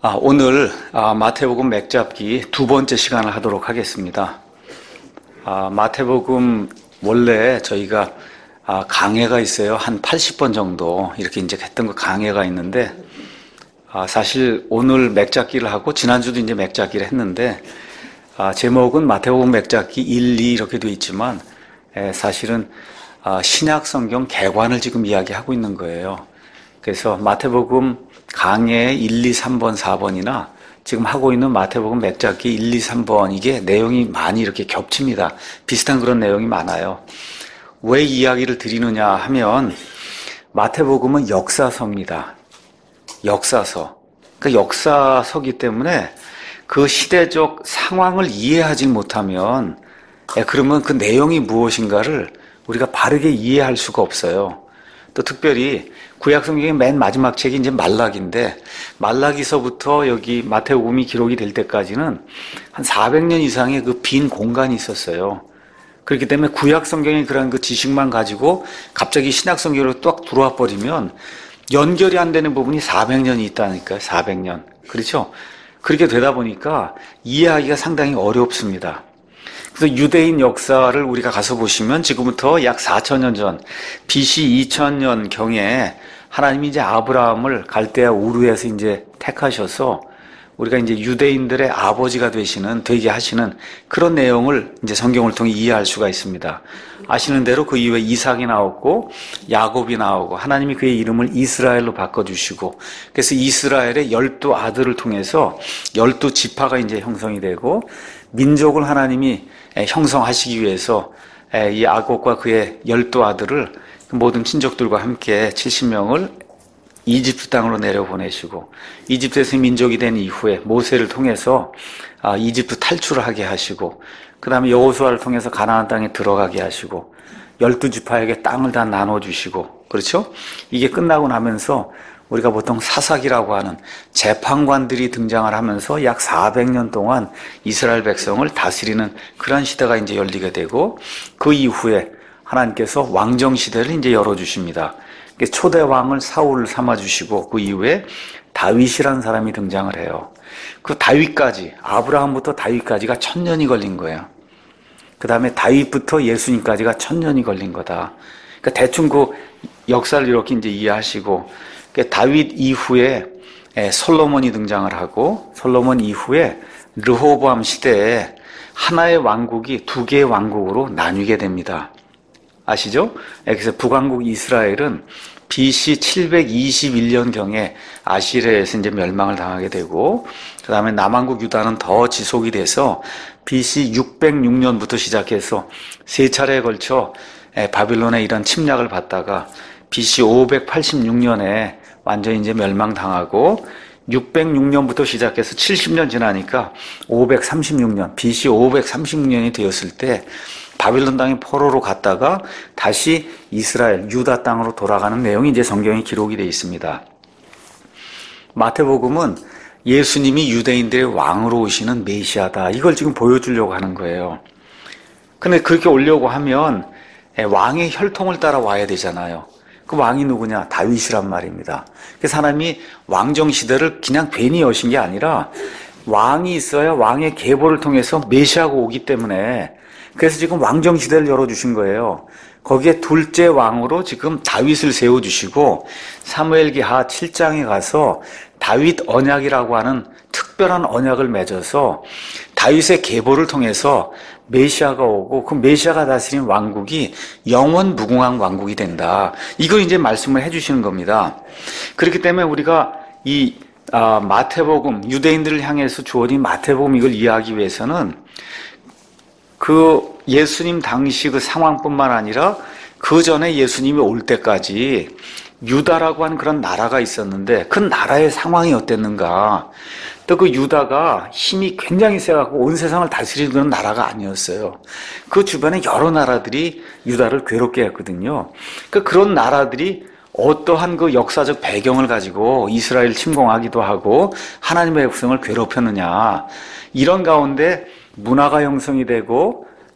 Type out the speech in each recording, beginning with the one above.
오늘 마태복음 맥잡기 두 번째 시간을 하도록 하겠습니다. 마태복음 원래 저희가 강해가 있어요. 한 80번 정도 이렇게 이제 했던 거 강해가 있는데 사실 오늘 맥잡기를 하고 지난주도 이제 맥잡기를 했는데 제목은 마태복음 맥잡기 1, 2 이렇게 되어 있지만 사실은 신약 성경 개관을 지금 이야기하고 있는 거예요. 그래서 마태복음 강해 1, 2, 3번, 4번이나 지금 하고 있는 마태복음 맥잡기 1, 2, 3번 이게 내용이 많이 이렇게 겹칩니다. 비슷한 그런 내용이 많아요. 왜 이야기를 드리느냐 하면 마태복음은 역사서입니다. 역사서. 그러니까 역사서기 때문에 그 시대적 상황을 이해하지 못하면 그러면 그 내용이 무엇인가를 우리가 바르게 이해할 수가 없어요. 또 특별히 구약성경의 맨 마지막 책이 이제 말라기인데 말라기서부터 여기 마태복음이 기록이 될 때까지는 한 400년 이상의 그 빈 공간이 있었어요. 그렇기 때문에 구약성경의 그런 그 지식만 가지고 갑자기 신약성경으로 딱 들어와 버리면 연결이 안 되는 부분이 400년이 있다니까요. 400년. 그렇죠? 그렇게 되다 보니까 이해하기가 상당히 어렵습니다. 그래서 유대인 역사를 우리가 가서 보시면 지금부터 약 4,000년 전, BC 2000년 경에 하나님이 이제 아브라함을 갈대아 우르에서 이제 택하셔서 우리가 이제 유대인들의 아버지가 되게 하시는 그런 내용을 이제 성경을 통해 이해할 수가 있습니다. 아시는 대로 그 이후에 이삭이 나왔고 야곱이 나오고 하나님이 그의 이름을 이스라엘로 바꿔주시고 그래서 이스라엘의 12아들을 통해서 12지파가 이제 형성이 되고 민족을 하나님이 형성하시기 위해서 이 야곱과 그의 12아들을 모든 친족들과 함께 70명을 이집트 땅으로 내려보내시고 이집트에서 민족이 된 이후에 모세를 통해서 이집트 탈출을 하게 하시고 그 다음에 여호수아를 통해서 가나안 땅에 들어가게 하시고 12지파에게 땅을 다 나눠주시고 그렇죠? 이게 끝나고 나면서 우리가 보통 사사기라고 하는 재판관들이 등장을 하면서 약 400년 동안 이스라엘 백성을 다스리는 그런 시대가 이제 열리게 되고 그 이후에 하나님께서 왕정 시대를 이제 열어주십니다. 초대 왕을 사울을 삼아주시고 그 이후에 다윗이라는 사람이 등장을 해요. 그 다윗까지 아브라함부터 다윗까지가 1000년이 걸린 거예요. 그 다음에 다윗부터 예수님까지가 1000년이 걸린 거다. 그러니까 대충 그 역사를 이렇게 이제 이해하시고 다윗 이후에 솔로몬이 등장을 하고 솔로몬 이후에 르호보암 시대에 하나의 왕국이 두 개의 왕국으로 나뉘게 됩니다. 아시죠? 그래서 북왕국 이스라엘은 BC 721년경에 아시리아에서 이제 멸망을 당하게 되고 그 다음에 남왕국 유다는 더 지속이 돼서 BC 606년부터 시작해서 세 차례에 걸쳐 바빌론의 이런 침략을 받다가 BC 586년에 완전히 이제 멸망당하고 606년부터 시작해서 70년 지나니까 536년, BC 536년이 되었을 때 바빌론 땅이 포로로 갔다가 다시 이스라엘, 유다 땅으로 돌아가는 내용이 이제 성경에 기록이 되어 있습니다. 마태복음은 예수님이 유대인들의 왕으로 오시는 메시아다. 이걸 지금 보여주려고 하는 거예요. 근데 그렇게 오려고 하면 왕의 혈통을 따라 와야 되잖아요. 그 왕이 누구냐? 다윗이란 말입니다. 그래서 하나님이 왕정시대를 그냥 괜히 여신 게 아니라 왕이 있어야 왕의 계보를 통해서 메시아가 오기 때문에 그래서 지금 왕정시대를 열어주신 거예요. 거기에 둘째 왕으로 지금 다윗을 세워주시고 사무엘기하 7장에 가서 다윗 언약이라고 하는 특별한 언약을 맺어서 다윗의 계보를 통해서 메시아가 오고 그 메시아가 다스린 왕국이 영원 무궁한 왕국이 된다. 이걸 이제 말씀을 해주시는 겁니다. 그렇기 때문에 우리가 이 마태복음 유대인들을 향해서 주어진 마태복음 이걸 이해하기 위해서는 그 예수님 당시 그 상황뿐만 아니라 그 전에 예수님이 올 때까지 유다라고 하는 그런 나라가 있었는데 그 나라의 상황이 어땠는가. 또 그 유다가 힘이 굉장히 세갖고 온 세상을 다스리는 그런 나라가 아니었어요. 그 주변에 여러 나라들이 유다를 괴롭게 했거든요. 그런 나라들이 어떠한 그 역사적 배경을 가지고 이스라엘 침공하기도 하고 하나님의 백성을 괴롭혔느냐. 이런 가운데 문화가 형성이 되고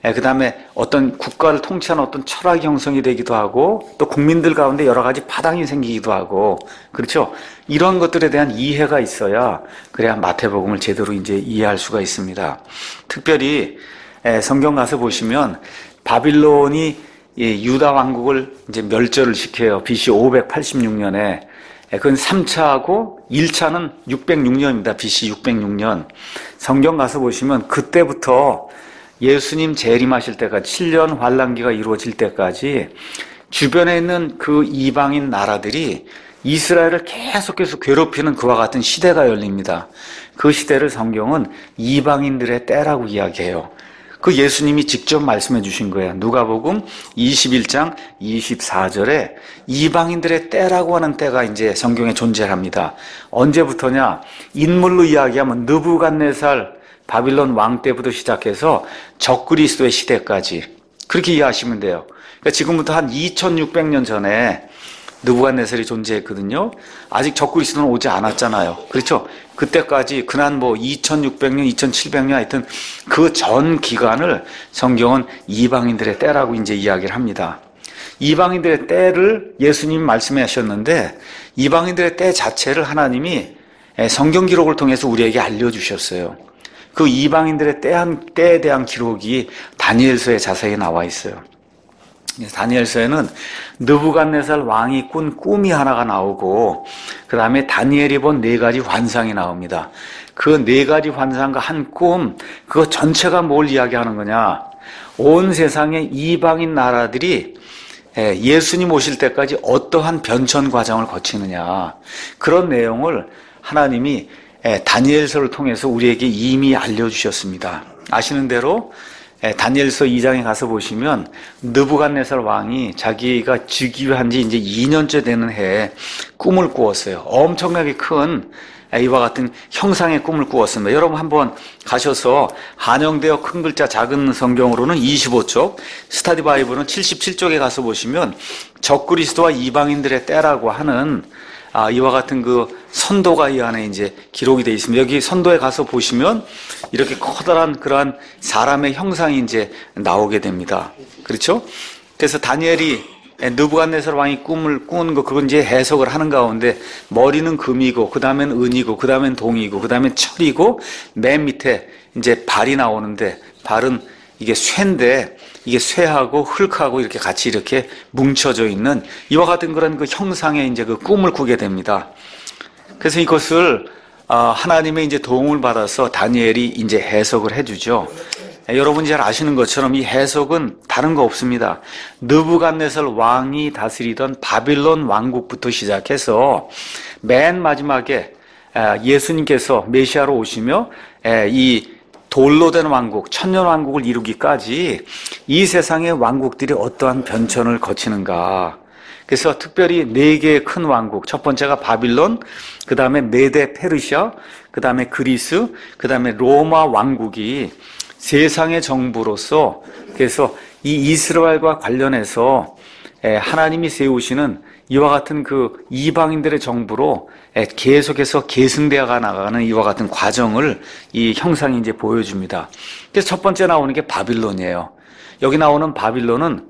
그 다음에 어떤 국가를 통치하는 어떤 철학이 형성이 되기도 하고 또 국민들 가운데 여러 가지 파당이 생기기도 하고 그렇죠. 이런 것들에 대한 이해가 있어야 그래야 마태복음을 제대로 이제 이해할 수가 있습니다. 특별히 성경 가서 보시면 바빌론이 유다 왕국을 이제 멸절을 시켜요. BC 586년에. 그건 3차하고 1차는 606년입니다. BC 606년. 성경 가서 보시면 그때부터 예수님 재림하실 때까지 7년 환란기가 이루어질 때까지 주변에 있는 그 이방인 나라들이 이스라엘을 계속해서 괴롭히는 그와 같은 시대가 열립니다. 그 시대를 성경은 이방인들의 때라고 이야기해요. 그 예수님이 직접 말씀해 주신 거예요. 누가복음 21장 24절에 이방인들의 때라고 하는 때가 이제 성경에 존재합니다. 언제부터냐? 인물로 이야기하면 느부갓네살 바빌론 왕 때부터 시작해서 적그리스도의 시대까지 그렇게 이해하시면 돼요. 그러니까 지금부터 한 2600년 전에 느부갓네살이 존재했거든요. 아직 적그리스도는 오지 않았잖아요. 그렇죠? 그때까지 그난 2600년, 2700년 하여튼 그 전 기간을 성경은 이방인들의 때라고 이제 이야기를 합니다. 이방인들의 때를 예수님 말씀하셨는데 이방인들의 때 자체를 하나님이 성경 기록을 통해서 우리에게 알려주셨어요. 그 이방인들의 때에 대한 기록이 다니엘서에 자세히 나와 있어요. 다니엘서에는 느부갓네살 왕이 꾼 꿈이 하나가 나오고 그 다음에 다니엘이 본 4가지 환상이 나옵니다. 그 4가지 환상과 한 꿈, 그거 전체가 뭘 이야기하는 거냐? 온 세상의 이방인 나라들이 예수님 오실 때까지 어떠한 변천 과정을 거치느냐. 그런 내용을 하나님이 다니엘서를 통해서 우리에게 이미 알려주셨습니다. 아시는 대로 다니엘서 2장에 가서 보시면 느부갓네살 왕이 자기가 즉위한 지 이제 2년째 되는 해에 꿈을 꾸었어요. 엄청나게 큰 이와 같은 형상의 꿈을 꾸었습니다. 여러분 한번 가셔서 한영되어 큰 글자 작은 성경으로는 25쪽, 스타디 바이블은 77쪽에 가서 보시면 적그리스도와 이방인들의 때라고 하는 이와 같은 그 선도가 이 안에 이제 기록이 되어 있습니다. 여기 선도에 가서 보시면 이렇게 커다란 그러한 사람의 형상이 이제 나오게 됩니다. 그렇죠? 그래서 다니엘이 느부갓네살 왕이 꿈을 꾼 거, 그건 이제 해석을 하는 가운데 머리는 금이고, 그 다음엔 은이고, 그 다음엔 동이고, 그 다음엔 철이고, 맨 밑에 이제 발이 나오는데, 발은 이게 쇠인데, 이게 쇠하고 흙하고 이렇게 같이 이렇게 뭉쳐져 있는 이와 같은 그런 그 형상의 이제 그 꿈을 꾸게 됩니다. 그래서 이것을 하나님의 이제 도움을 받아서 다니엘이 이제 해석을 해주죠. 여러분이 잘 아시는 것처럼 이 해석은 다른 거 없습니다. 느부갓네살 왕이 다스리던 바빌론 왕국부터 시작해서 맨 마지막에 예수님께서 메시아로 오시며 이 돌로 된 왕국, 천년왕국을 이루기까지 이 세상의 왕국들이 어떠한 변천을 거치는가. 그래서 특별히 4개의 큰 왕국, 첫 번째가 바빌론, 그 다음에 메데 페르시아, 그 다음에 그리스, 그 다음에 로마 왕국이 세상의 정부로서, 그래서 이 이스라엘과 관련해서 하나님이 세우시는 이와 같은 그 이방인들의 정부로 계속해서 계승되어 나가는 이와 같은 과정을 이 형상이 이제 보여줍니다. 그래서 첫 번째 나오는 게 바빌론이에요. 여기 나오는 바빌론은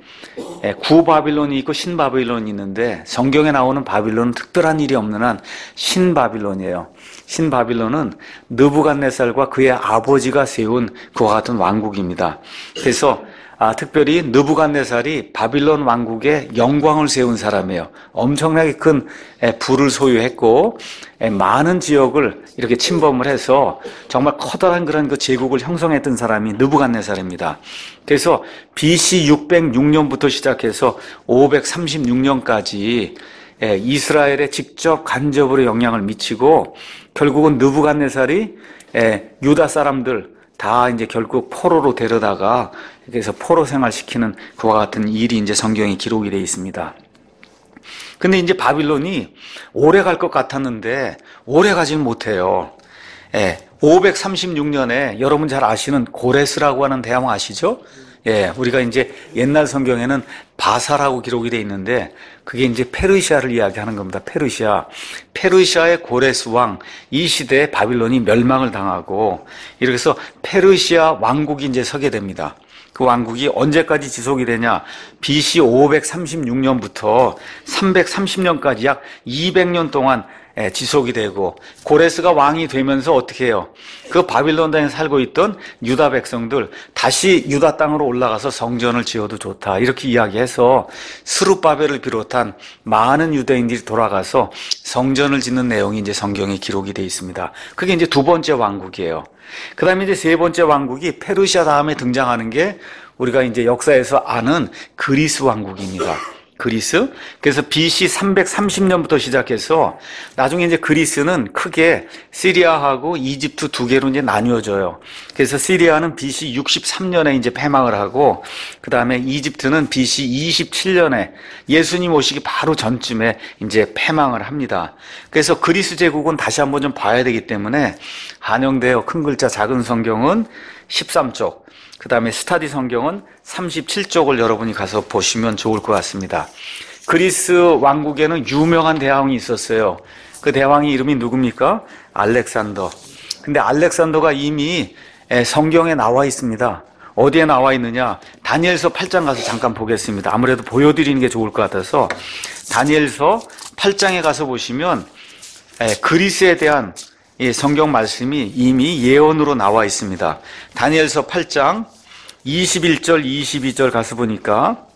구바빌론이 있고 신바빌론이 있는데 성경에 나오는 바빌론은 특별한 일이 없는 한 신바빌론이에요. 신바빌론은 느부갓네살과 그의 아버지가 세운 그와 같은 왕국입니다. 그래서 특별히 느부갓네살이 바빌론 왕국의 영광을 세운 사람이에요. 엄청나게 큰 부를 소유했고 많은 지역을 이렇게 침범을 해서 정말 커다란 그런 그 제국을 형성했던 사람이 느부갓네살입니다. 그래서 BC 606년부터 시작해서 536년까지 이스라엘에 직접 간접으로 영향을 미치고 결국은 느부갓네살이 유다 사람들 다 이제 결국 포로로 데려다가 그래서 포로 생활시키는 그와 같은 일이 이제 성경에 기록이 되어 있습니다. 근데 이제 바빌론이 오래 갈 것 같았는데 오래 가지는 못해요. 536년에 여러분 잘 아시는 고레스라고 하는 대왕 아시죠? 우리가 이제 옛날 성경에는 바사라고 기록이 되어 있는데 그게 이제 페르시아를 이야기하는 겁니다. 페르시아의 고레스 왕, 이 시대에 바빌론이 멸망을 당하고 이렇게 해서 페르시아 왕국이 이제 서게 됩니다. 그 왕국이 언제까지 지속이 되냐? BC 536년부터 330년까지 약 200년 동안 지속이 되고, 고레스가 왕이 되면서 어떻게 해요? 그 바빌론 땅에 살고 있던 유다 백성들 다시 유다 땅으로 올라가서 성전을 지어도 좋다, 이렇게 이야기해서 스룹바벨을 비롯한 많은 유대인들이 돌아가서 성전을 짓는 내용이 이제 성경에 기록이 되어 있습니다. 그게 이제 두 번째 왕국이에요. 그 다음에 이제 세 번째 왕국이 페르시아 다음에 등장하는 게 우리가 이제 역사에서 아는 그리스 왕국입니다. 그리스. 그래서 BC 330년부터 시작해서 나중에 이제 그리스는 크게 시리아하고 이집트 두 개로 이제 나뉘어져요. 그래서 시리아는 BC 63년에 이제 패망을 하고, 그 다음에 이집트는 BC 27년에 예수님 오시기 바로 전쯤에 이제 패망을 합니다. 그래서 그리스 제국은 다시 한번 좀 봐야 되기 때문에 한영대요. 큰 글자 작은 성경은 13쪽. 그 다음에 스타디 성경은 37쪽을 여러분이 가서 보시면 좋을 것 같습니다. 그리스 왕국에는 유명한 대왕이 있었어요. 그 대왕이 이름이 누굽니까? 알렉산더. 근데 알렉산더가 이미 성경에 나와 있습니다. 어디에 나와 있느냐? 다니엘서 8장 가서 잠깐 보겠습니다. 아무래도 보여드리는 게 좋을 것 같아서 다니엘서 8장에 가서 보시면 그리스에 대한 성경 말씀이 이미 예언으로 나와 있습니다. 다니엘서 8장 21절 22절 가서 보니까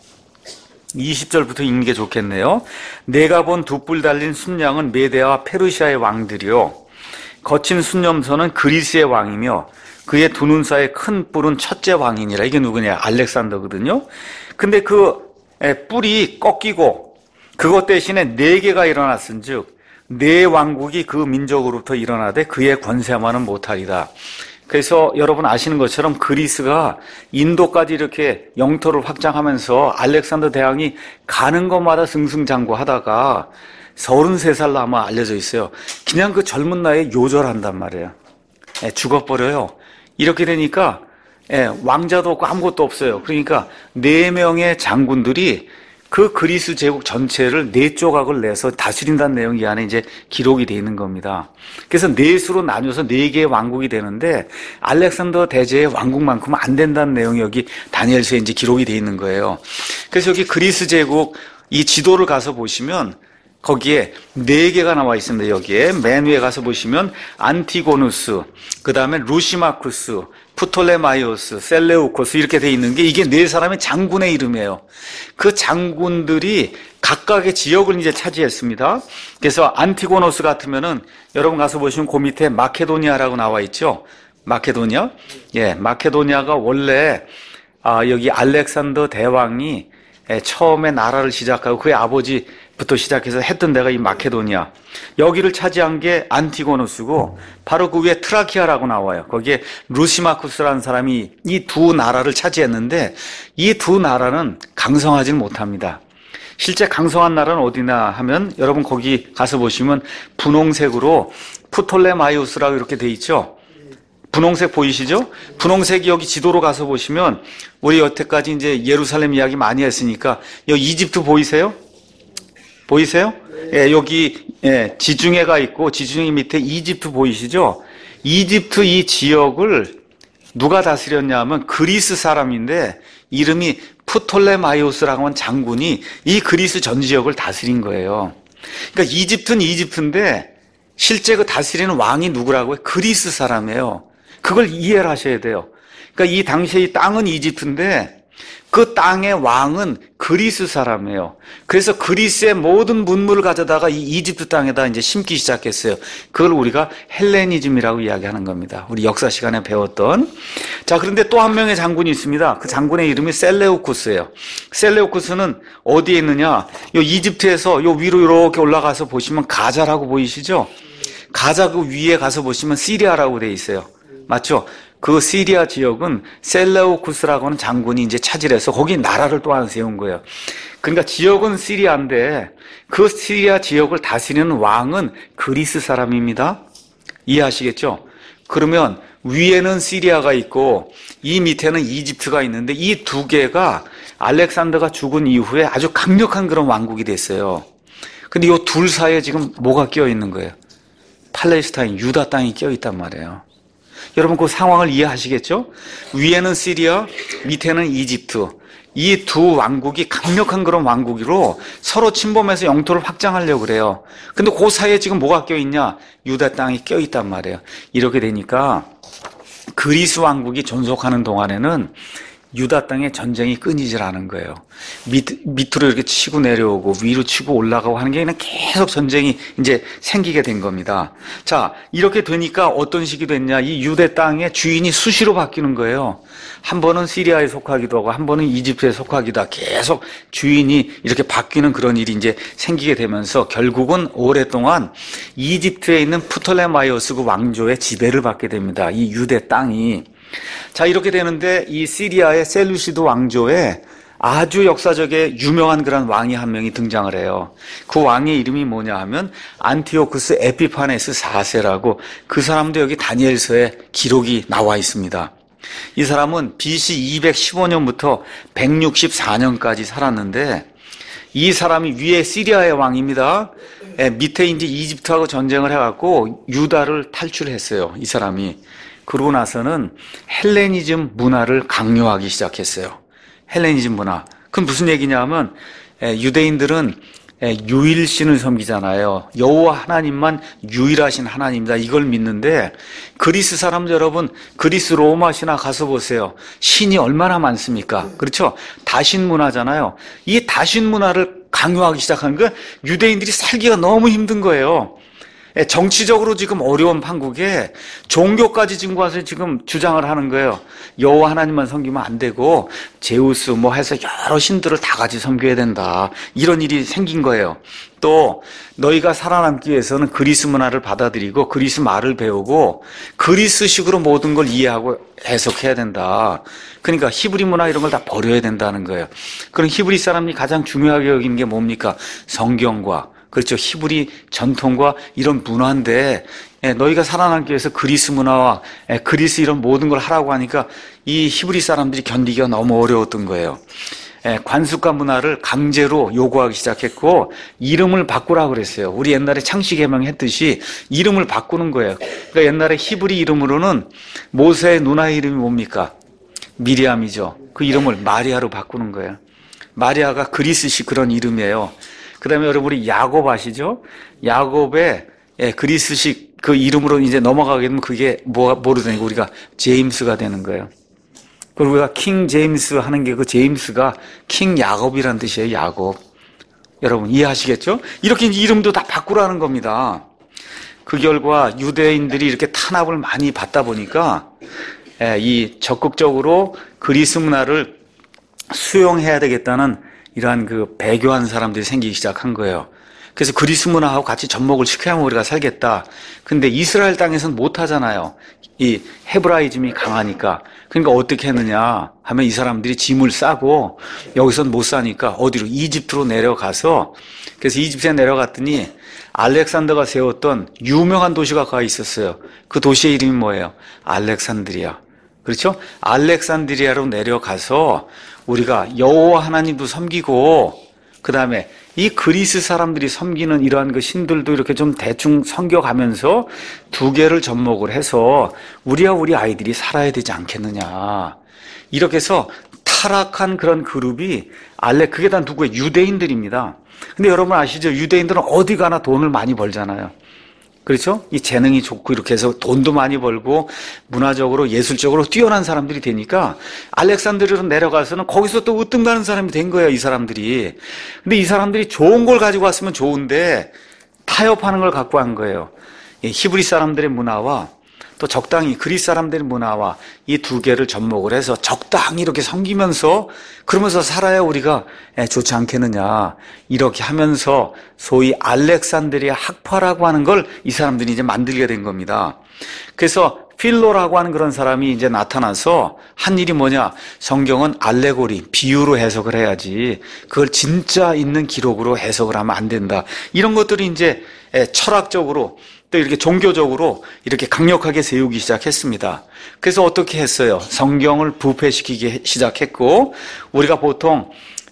20절부터 읽는 게 좋겠네요. 내가 본 두 뿔 달린 순양은 메대와 페르시아의 왕들이요, 거친 순념소는 그리스의 왕이며 그의 두 눈 사이에 큰 뿔은 첫째 왕이니라. 이게 누구냐? 알렉산더거든요. 근데 그 뿔이 꺾이고 그것 대신에 네 개가 일어났은즉 네 왕국이 그 민족으로부터 일어나되 그의 권세만은 못하리다. 그래서 여러분 아시는 것처럼 그리스가 인도까지 이렇게 영토를 확장하면서 알렉산더 대왕이 가는 곳마다 승승장구하다가 33살로 아마 알려져 있어요. 그냥 그 젊은 나이에 요절한단 말이에요. 죽어버려요. 이렇게 되니까 왕자도 없고 아무것도 없어요. 그러니까 4명의 장군들이 그 그리스 제국 전체를 4조각을 내서 다스린다는 내용이 안에 이제 기록이 되어 있는 겁니다. 그래서 4수로 나뉘어서 4개의 왕국이 되는데 알렉산더 대제의 왕국만큼은 안 된다는 내용이 여기 다니엘서에 이제 기록이 되어 있는 거예요. 그래서 여기 그리스 제국 이 지도를 가서 보시면 거기에 4개가 나와 있습니다. 여기에 맨 위에 가서 보시면 안티고누스, 그 다음에 루시마쿠스, 프톨레마이오스, 셀레우코스 이렇게 돼 있는 게 이게 4사람의 장군의 이름이에요. 그 장군들이 각각의 지역을 이제 차지했습니다. 그래서 안티고노스 같으면은 여러분 가서 보시면 그 밑에 마케도니아라고 나와 있죠. 마케도니아? 예, 마케도니아가 원래 여기 알렉산더 대왕이 처음에 나라를 시작하고 그의 아버지부터 시작해서 했던 데가 이 마케도니아. 여기를 차지한 게 안티고노스고 바로 그 위에 트라키아라고 나와요. 거기에 루시마쿠스라는 사람이 이 두 나라를 차지했는데 이 두 나라는 강성하지는 못합니다. 실제 강성한 나라는 어디나 하면 여러분 거기 가서 보시면 분홍색으로 프톨레마이오스라고 이렇게 돼 있죠. 분홍색 보이시죠? 분홍색이 여기 지도로 가서 보시면 우리 여태까지 이제 예루살렘 이야기 많이 했으니까 여기 이집트 보이세요? 보이세요? 예, 여기 지중해가 있고 지중해 밑에 이집트 보이시죠? 이집트 이 지역을 누가 다스렸냐 하면 그리스 사람인데 이름이 프톨레마이오스라고 하는 장군이 이 그리스 전 지역을 다스린 거예요. 그러니까 이집트는 이집트인데 실제 그 다스리는 왕이 누구라고요? 그리스 사람이에요. 그걸 이해를 하셔야 돼요. 그러니까 이 당시에 이 땅은 이집트인데 그 땅의 왕은 그리스 사람이에요. 그래서 그리스의 모든 문물을 가져다가 이 이집트 땅에다 이제 심기 시작했어요. 그걸 우리가 헬레니즘이라고 이야기하는 겁니다. 우리 역사 시간에 배웠던. 자, 그런데 또 한 명의 장군이 있습니다. 그 장군의 이름이 셀레우쿠스예요. 셀레우쿠스는 어디에 있느냐? 요 이집트에서 요 위로 이렇게 올라가서 보시면 가자라고 보이시죠? 가자 그 위에 가서 보시면 시리아라고 돼 있어요. 맞죠? 그 시리아 지역은 셀레우쿠스라고 하는 장군이 이제 차지를 해서 거기 나라를 또 하나 세운 거예요. 그러니까 지역은 시리아인데 그 시리아 지역을 다스리는 왕은 그리스 사람입니다. 이해하시겠죠? 그러면 위에는 시리아가 있고 이 밑에는 이집트가 있는데 이 두 개가 알렉산더가 죽은 이후에 아주 강력한 그런 왕국이 됐어요. 근데 이 둘 사이에 지금 뭐가 끼어 있는 거예요? 팔레스타인, 유다 땅이 끼어 있단 말이에요. 여러분 그 상황을 이해하시겠죠? 위에는 시리아, 밑에는 이집트. 이 두 왕국이 강력한 그런 왕국으로 서로 침범해서 영토를 확장하려고 그래요. 근데 그 사이에 지금 뭐가 껴있냐? 유다 땅이 껴있단 말이에요. 이렇게 되니까 그리스 왕국이 존속하는 동안에는 유다 땅에 전쟁이 끊이질 않은 거예요. 밑으로 이렇게 치고 내려오고 위로 치고 올라가고 하는 게 그냥 계속 전쟁이 이제 생기게 된 겁니다. 자, 이렇게 되니까 어떤 식이 됐냐? 이 유대 땅의 주인이 수시로 바뀌는 거예요. 한 번은 시리아에 속하기도 하고 한 번은 이집트에 속하기도 하고 계속 주인이 이렇게 바뀌는 그런 일이 이제 생기게 되면서 결국은 오랫동안 이집트에 있는 프톨레마이오스 그 왕조의 지배를 받게 됩니다. 이 유대 땅이. 자, 이렇게 되는데 이 시리아의 셀루시드 왕조에 아주 역사적에 유명한 그런 왕이 한 명이 등장을 해요. 그 왕의 이름이 뭐냐 하면 안티오쿠스 에피파네스 4세라고, 그 사람도 여기 다니엘서에 기록이 나와 있습니다. 이 사람은 BC 215년부터 164년까지 살았는데, 이 사람이 위에 시리아의 왕입니다. 밑에 이제 이집트하고 전쟁을 해갖고 유다를 탈출했어요, 이 사람이. 그러고 나서는 헬레니즘 문화를 강요하기 시작했어요. 헬레니즘 문화. 그건 무슨 얘기냐 하면 유대인들은 유일신을 섬기잖아요. 여호와 하나님만 유일하신 하나님이다, 이걸 믿는데, 그리스 사람들 여러분, 그리스 로마 신화 가서 보세요. 신이 얼마나 많습니까? 그렇죠? 다신 문화잖아요. 이 다신 문화를 강요하기 시작하는 건 유대인들이 살기가 너무 힘든 거예요. 정치적으로 지금 어려운 판국에 종교까지 지금 와서 지금 주장을 하는 거예요. 여호와 하나님만 섬기면 안 되고 제우스 뭐 해서 여러 신들을 다 같이 섬겨야 된다, 이런 일이 생긴 거예요. 또 너희가 살아남기 위해서는 그리스 문화를 받아들이고 그리스 말을 배우고 그리스식으로 모든 걸 이해하고 해석해야 된다. 그러니까 히브리 문화 이런 걸 다 버려야 된다는 거예요. 그럼 히브리 사람이 가장 중요하게 여기는 게 뭡니까? 성경과, 그렇죠, 히브리 전통과 이런 문화인데, 너희가 살아남기 위해서 그리스 문화와 그리스 이런 모든 걸 하라고 하니까 이 히브리 사람들이 견디기가 너무 어려웠던 거예요. 관습과 문화를 강제로 요구하기 시작했고 이름을 바꾸라고 그랬어요. 우리 옛날에 창씨개명 했듯이 이름을 바꾸는 거예요. 그러니까 옛날에 히브리 이름으로는 모세의 누나의 이름이 뭡니까? 미리암이죠. 그 이름을 마리아로 바꾸는 거예요. 마리아가 그리스식 그런 이름이에요. 그 다음에 여러분 우리 야곱 아시죠? 야곱의 그리스식 그 이름으로 이제 넘어가게 되면 그게 뭐로 되니까 우리가 제임스가 되는 거예요. 그리고 우리가 킹 제임스 하는 게 그 제임스가 킹 야곱이라는 뜻이에요. 야곱. 여러분 이해하시겠죠? 이렇게 이름도 다 바꾸라는 겁니다. 그 결과 유대인들이 이렇게 탄압을 많이 받다 보니까 이 적극적으로 그리스 문화를 수용해야 되겠다는 이러한 그 배교한 사람들이 생기기 시작한 거예요. 그래서 그리스 문화하고 같이 접목을 시켜야만 우리가 살겠다. 근데 이스라엘 땅에서는 못 하잖아요. 이 헤브라이즘이 강하니까. 그러니까 어떻게 했느냐 하면 이 사람들이 짐을 싸고 여기선 못 사니까 어디로? 이집트로 내려가서, 그래서 이집트에 내려갔더니 알렉산더가 세웠던 유명한 도시가 거기 있었어요. 그 도시의 이름이 뭐예요? 알렉산드리아. 그렇죠? 알렉산드리아로 내려가서 우리가 여호와 하나님도 섬기고 그 다음에 이 그리스 사람들이 섬기는 이러한 그 신들도 이렇게 좀 대충 섬겨가면서 두 개를 접목을 해서 우리와 우리 아이들이 살아야 되지 않겠느냐. 이렇게 해서 타락한 그런 그룹이 그게 다 누구예요? 유대인들입니다. 근데 여러분 아시죠? 유대인들은 어디 가나 돈을 많이 벌잖아요. 그렇죠? 이 재능이 좋고 이렇게 해서 돈도 많이 벌고 문화적으로 예술적으로 뛰어난 사람들이 되니까 알렉산드리아로 내려가서는 거기서 또 으뜸 가는 사람이 된 거예요, 이 사람들이. 근데 이 사람들이 좋은 걸 가지고 왔으면 좋은데 타협하는 걸 갖고 한 거예요. 히브리 사람들의 문화와 또 적당히 그리스 사람들의 문화와 이 두 개를 접목을 해서 적당히 이렇게 섬기면서 그러면서 살아야 우리가 좋지 않겠느냐. 이렇게 하면서 소위 알렉산드리아 학파라고 하는 걸 이 사람들이 이제 만들게 된 겁니다. 그래서 필로라고 하는 그런 사람이 이제 나타나서 한 일이 뭐냐? 성경은 알레고리, 비유로 해석을 해야지 그걸 진짜 있는 기록으로 해석을 하면 안 된다. 이런 것들이 이제 철학적으로 또 이렇게 종교적으로 이렇게 강력하게 세우기 시작했습니다. 그래서 어떻게 했어요? 성경을 부패시키기 시작했고, 우리가 보통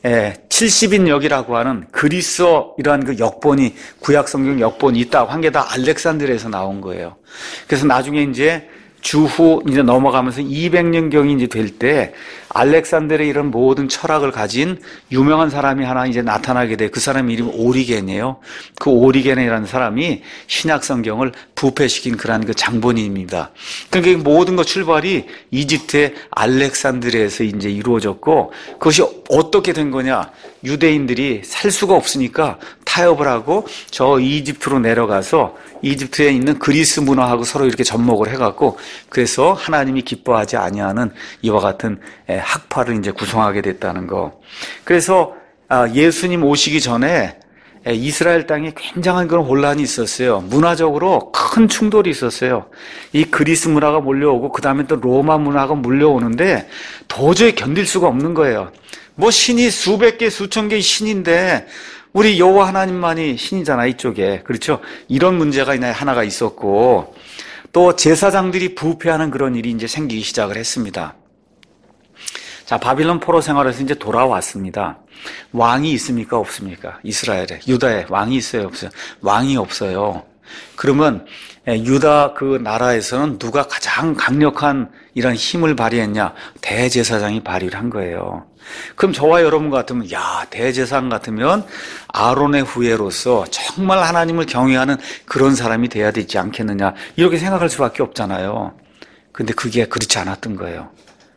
70인역이라고 하는 그리스어 이러한 그 역본이, 구약 성경 역본이 있다고 한 게 다 알렉산드리아에서 나온 거예요. 그래서 나중에 이제 주후 이제 넘어가면서 200년경이 이제 될 때 알렉산더의 이런 모든 철학을 가진 유명한 사람이 하나 이제 나타나게 돼. 그 사람 이름이 오리겐이에요. 그 오리겐이라는 사람이 신약 성경을 부패시킨 그러한 그 장본인입니다. 그러니까 모든 것 출발이 이집트의 알렉산드리아에서 이제 이루어졌고, 그것이 어떻게 된 거냐? 유대인들이 살 수가 없으니까 타협을 하고 저 이집트로 내려가서 이집트에 있는 그리스 문화하고 서로 이렇게 접목을 해갖고, 그래서 하나님이 기뻐하지 아니하는 이와 같은 학파를 이제 구성하게 됐다는 거. 그래서 예수님 오시기 전에 이스라엘 땅에 굉장한 그런 혼란이 있었어요. 문화적으로 큰 충돌이 있었어요. 이 그리스 문화가 몰려오고 그 다음에 또 로마 문화가 몰려오는데 도저히 견딜 수가 없는 거예요. 뭐 신이 수백 개 수천 개의 신인데 우리 여호와 하나님만이 신이잖아, 이쪽에. 그렇죠? 이런 문제가 하나가 있었고, 또 제사장들이 부패하는 그런 일이 이제 생기기 시작을 했습니다. 자, 바빌론 포로 생활에서 이제 돌아왔습니다. 왕이 있습니까? 없습니까? 이스라엘에, 유다에 왕이 있어요? 없어요? 왕이 없어요. 그러면 유다 그 나라에서는 누가 가장 강력한 이런 힘을 발휘했냐? 대제사장이 발휘를 한 거예요. 그럼 저와 여러분 같으면, 야, 대제사장 같으면 아론의 후예로서 정말 하나님을 경외하는 그런 사람이 돼야 되지 않겠느냐, 이렇게 생각할 수밖에 없잖아요. 근데 그게 그렇지 않았던 거예요.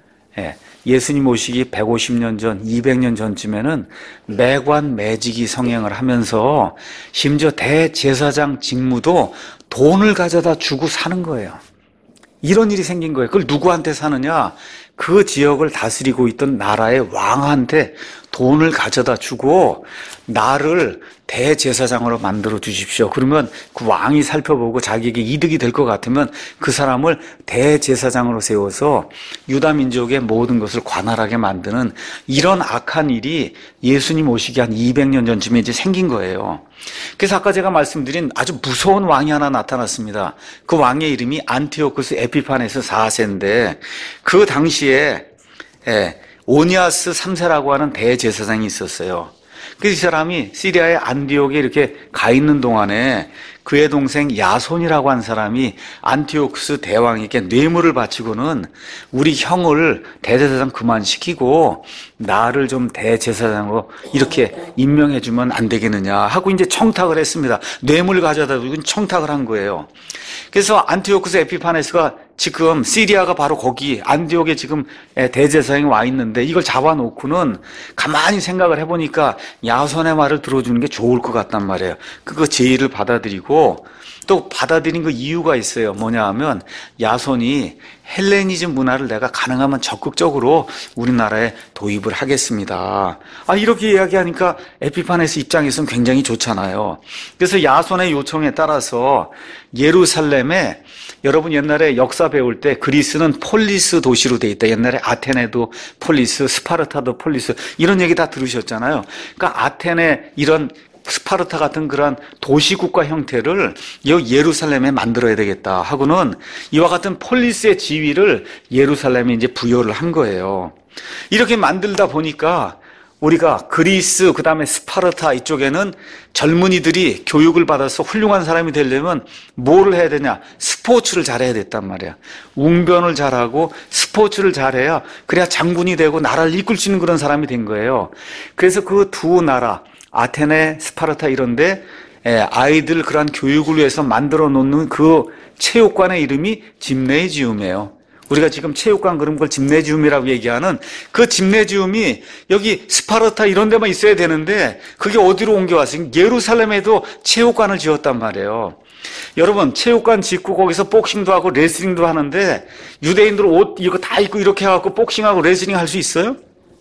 예수님 오시기 150년 전, 200년 전쯤에는 매관 매직이 성행을 하면서 심지어 대제사장 직무도 돈을 가져다 주고 사는 거예요. 이런 일이 생긴 거예요. 그걸 누구한테 사느냐? 그 지역을 다스리고 있던 나라의 왕한테 돈을 가져다 주고 나를 대제사장으로 만들어 주십시오. 그러면 그 왕이 살펴보고 자기에게 이득이 될 것 같으면 그 사람을 대제사장으로 세워서 유다 민족의 모든 것을 관할하게 만드는 이런 악한 일이 예수님 오시기 한 200년 전쯤에 이제 생긴 거예요. 그래서 아까 제가 말씀드린 아주 무서운 왕이 하나 나타났습니다. 그 왕의 이름이 안티오쿠스 에피파네스 4세인데 그 당시에 오니아스 3세라고 하는 대제사장이 있었어요. 그래서 이 사람이 시리아의 안디옥에 이렇게 가 있는 동안에 그의 동생 야손이라고 한 사람이 안티오쿠스 대왕에게 뇌물을 바치고는 우리 형을 대제사장 그만시키고 나를 좀 대제사장으로 이렇게 임명해주면 안 되겠느냐 하고 이제 청탁을 했습니다. 뇌물 가져다 주고 청탁을 한 거예요. 그래서 안티오쿠스 에피파네스가 지금 시리아가 바로 거기 안디옥에 지금 대제사장이 와 있는데 이걸 잡아놓고는 가만히 생각을 해보니까 야손의 말을 들어주는 게 좋을 것 같단 말이에요. 그거 제의를 받아들이고 또 받아들인 그 이유가 있어요. 뭐냐 하면 야손이 헬레니즘 문화를 내가 가능하면 적극적으로 우리나라에 도입을 하겠습니다. 이렇게 이야기하니까 에피파네스 입장에서는 굉장히 좋잖아요. 그래서 야손의 요청에 따라서 예루살렘에 여러분 옛날에 역사 배울 때 그리스는 폴리스 도시로 돼 있다. 옛날에 아테네도 폴리스, 스파르타도 폴리스 이런 얘기 다 들으셨잖아요. 그러니까 아테네 이런 스파르타 같은 그런 도시국가 형태를 예루살렘에 만들어야 되겠다 하고는 이와 같은 폴리스의 지위를 예루살렘에 이제 부여를 한 거예요. 이렇게 만들다 보니까 우리가 그리스 그다음에 스파르타 이쪽에는 젊은이들이 교육을 받아서 훌륭한 사람이 되려면 뭐를 해야 되냐? 스포츠를 잘해야 됐단 말이야. 웅변을 잘하고 스포츠를 잘해야 그래야 장군이 되고 나라를 이끌 수 있는 그런 사람이 된 거예요. 그래서 그 두 나라 아테네, 스파르타 이런데 아이들 그러한 교육을 위해서 만들어 놓는 그 체육관의 이름이 짐네지움이에요. 우리가 지금 체육관 그런 걸 짐네지움이라고 얘기하는 그 짐네지움이 여기 스파르타 이런 데만 있어야 되는데 그게 어디로 옮겨왔어요? 예루살렘에도 체육관을 지었단 말이에요. 여러분 체육관 짓고 거기서 복싱도 하고 레슬링도 하는데 유대인들 옷 이거 다 입고 이렇게 해갖고 복싱하고 레슬링 할 수 있어요?